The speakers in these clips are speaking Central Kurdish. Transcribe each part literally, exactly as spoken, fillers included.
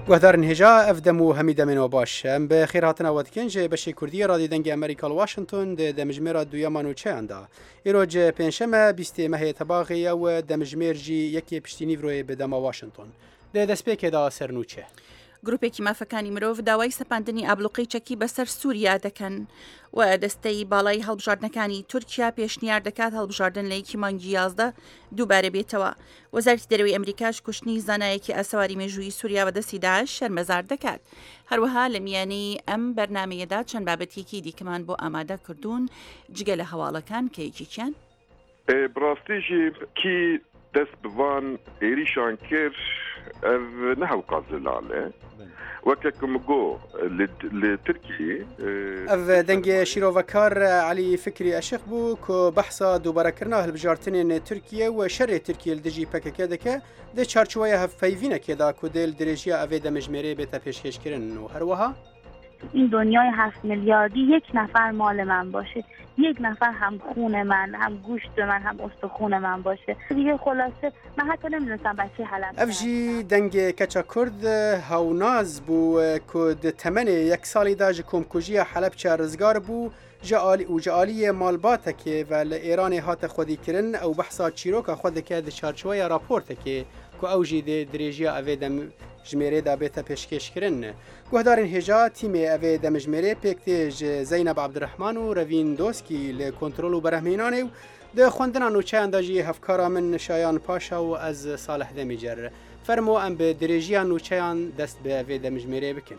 گوهدارن هجا افدم و همی دمین و باش ام به خیر هاتن آواد کنج بشی کردی رادی دنگ امریکا واشنطن ده دمجمیر دویا منوچه اندا ایروج پنجشنبه بیست ماه تباغی و دمجمیر جی یکی پشتینی روی به دما واشنطن ده دسپیک دا سرنوچه گروپێکی مافەکانی مرۆڤ داوای سەپاندنی ئابلوقەی چەکی بەسەر سووریا دەکەن و دەستەی باڵای هەڵبژاردنەکانی تورکیا پێشنیار دەکات هەڵبژاردن لە یەکی مانگی یازدە دووبارە بێتەوە. وەزارەتی دەرەوەی ئەمریکاش کوشتنی زانایەکی ئاسەواری مێژووی سووریا بەدەستی داعش شەرمەزار دەکات. هەروەها لە میانەی ئەم بەرنامەیەدا چەند بابەتێکی دیکەمان بۆ ئامادە کردوون جگە لە هەواڵەکان کە یەکێکیان بڕاستیژی کی دەست بڤان عێریشان کرد ev nehewqa zilale wekek go li Tirkiyê ev dengê şîrovekar Elî Fikrî Eşiq bû ku behsa dubarakkirina hilbijartinên Tirkiye û şerê Tirkiye li dijî P K K dike di çarçoveya hevpeyvînekê da ku dê li dirêjiya evê demejmêrê bête pêşkêşkirin û herwiha این دنیای هفت میلیاردی یک نفر مال من باشه، یک نفر هم خون من، هم گوشت من، هم استخون من باشه. دیگه خلاصه من حتی نمیدونستم بچه حلب افجی دنگ کچا کرد هاوناز بو کد تمن یک سالی دا جکم کجی حلب چه رزگار بو جالی و جالی مالبات که و ایران هات خودی کرن او بحثا چیروکا خود که د چارچوبه راپورت که کو اوجی د درجه اویدم جمهوری دا بیت پیشکش کردن. گهدارن هجا تیم اوی دمجمهری پکتیج زینب عبدالرحمن و روین دوسکی لکنترل و برهمینانه ده خوندن نوچه انداجی هفکارا من شایان پاشا و از صالح دمیجر فرمو ام به درجه نوچه دست به اوی دمجمهری بکن.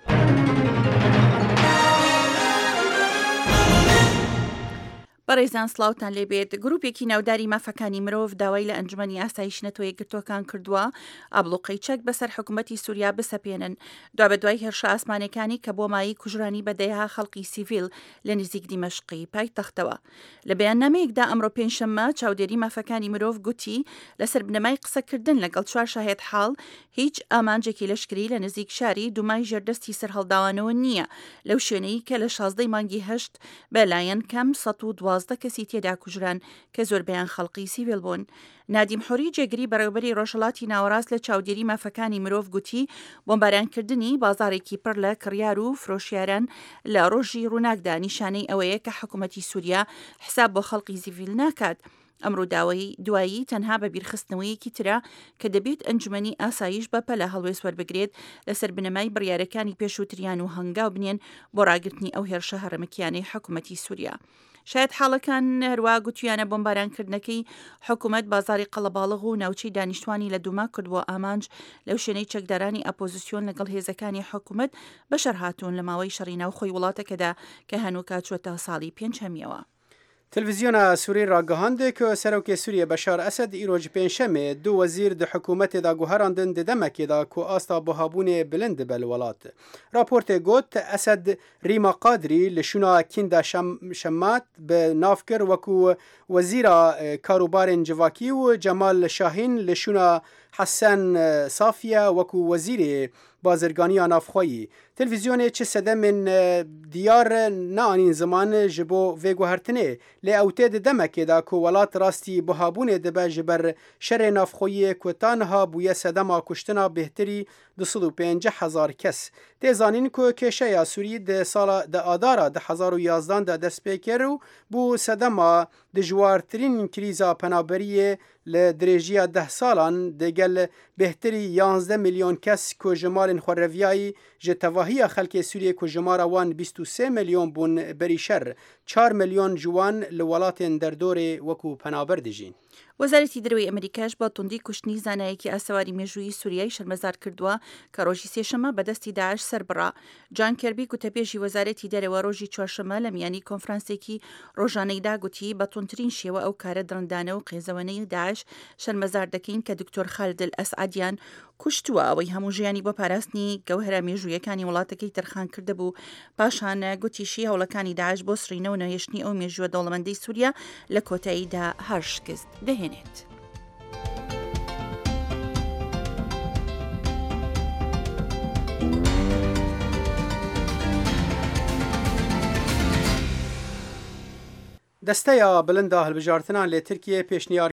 بەڕێزان سلااوتان لێبێت گروپێکی ناوداری مافەکانی مرۆڤ داوای لە ئەنجومەنی ئاسایش نەتۆ یەکگرتوەکان کردووە ئابلوقەی چەک بەسەر حکوومەتی سووریا بسەپێنن دوا بە دوای هێرشە ئاسمانەکانی کە بۆ مایی کوژرانی بەدەیها خەڵکی سیڤیل لە نزیک دیمەشقی پایتەختەوە. لە بەیاننامەیەکدا ئەمڕۆ پێنجشەممە چاودێری مافەکانی مرۆڤ گوتی لەسەر بنەمای قسەکردن لەگەڵ چوار شاهێد حاڵ هیچ ئامانجێکی لەشکری لە نزیک شاری دومای ژێردەستی سەر هەڵداوانەوە نییە لەو شوێنەی کە لە شازدەی مانگی هەشت بەلایەن کەم سەد و دوازدە کەسی تێدا کوژران کە زۆربیان خەڵقی سیڤیل بوون. نادیم حوری جێگری بەڕێوەبەری ڕۆژهەڵاتی ناوەڕاست لە چاودێری مافەکانی مرۆڤ گوتی بۆمبارانکردنی بازارێکی پڕ لە کڕیار و فرۆشیاران لە ڕۆژی ڕووناکدا نیشانەی ئەوەیە کە حکوومەتی سووریا حساب بۆ خەڵقی سیڤیل ناکات. ئەمڕۆ داوای دوایی تەنها بە بیرخستنەوەیەکی ترە کە دەبێت ئەنجومەنی ئاسایش بەپە لە هەڵوێ سوەربگرێت لەسەر بنەمای بڕیارەکانی پێشووتریان و هەنگاو بنێن بۆ ڕاگررتنی ئەو هێرشە هەرەمەکیانەی حکوومەتی سووریا. شاید حاڵەکان هەروە گوتیانە بۆمبارانکردنەکەی حکوومەت بازاری قەڵەباڵغ و ناوچەی دانیشتوانی لە دووما کردووە ئامانج لەو شوێنەی چەکدارانی ئاپۆزیسیۆن لەگەڵ هێزەکانی حکوومەت بەشەر هاتوون لە ماوەی شەڕی ناوخۆی وڵاتەکەدا کە هەنووکە چوەتە ساڵی پێنجەمیەوە. تلویزیون سوری را گهاند که سروک سوریه بشار اسد ایروج پنجشنبه دو وزیر د حکومت دا گوهراندن د دمک دا کو آستا بهابون بلند بلولات. راپورت گوت اسد ریما قادری لشونا کیندا شم شمات به نافکر وکو وزیر کاروبار جواکی و جمال شاهین لشونا حسن صافیه وکو وزیر بازرگانی نافخوایی. تلویزیون چه سده من دیار نانین زمان جبو ویگو هرتنه لی اوتید دمکه دا که ولات راستی بهابون دبه جبر شر نافخوایی که تانها بوی سدما کشتنا بهتری دو سد و پنجاه هزار کس. تیزانین که کشه سوری ده سال ده آدارا ده هزار و یازدان ده دست پیکر بو سدما دجوارترین کریزا پنابریه لدرجه ده سالان دگل بهتری یانزده میلیون کس که جمال خورویایی جتواهی خلک سوریه که جمارا وان بیست و سه میلیون بون بریشر چهار میلیون جوان لولات در دور وکو پنابر دجین. وەزارەتی دەرەوەی ئەمریکاش بە توندی کوشتنی زانایەکی ئاسەواری مێژووی سووریای شەرمەزار کردووە کە ڕۆژی سێشەمە بەدەستی داعش سەربڕا. جان کێربی کوتەپێشی وەزارەتی دەرەوە ڕۆژی چوارشەمە لە میانی کۆنفرانسێکی ڕۆژانەیدا گوتی بە توندترین شێوە ئەو کارە درەندانە و قێزەوەنەی داعش شەرمەزار دەکەین کە دکتۆر خالد ئەسعەدیان کوشتووە ئەوەی هەموو ژیانی بۆ پاراستنی گەوهرە مێژوویەکانی وڵاتەکەی تەرخان کردهبوو. پاشان گوتیشی هەوڵەکانی داعش بۆ سڕینەوە نەهێشتنی ئەو مێژووە دەوڵەمەندەی سووریا لە کۆتاییدا هەر شکست دەهێنێت. دسته بلنده هلبجارتنان لی ترکیه پیشنیار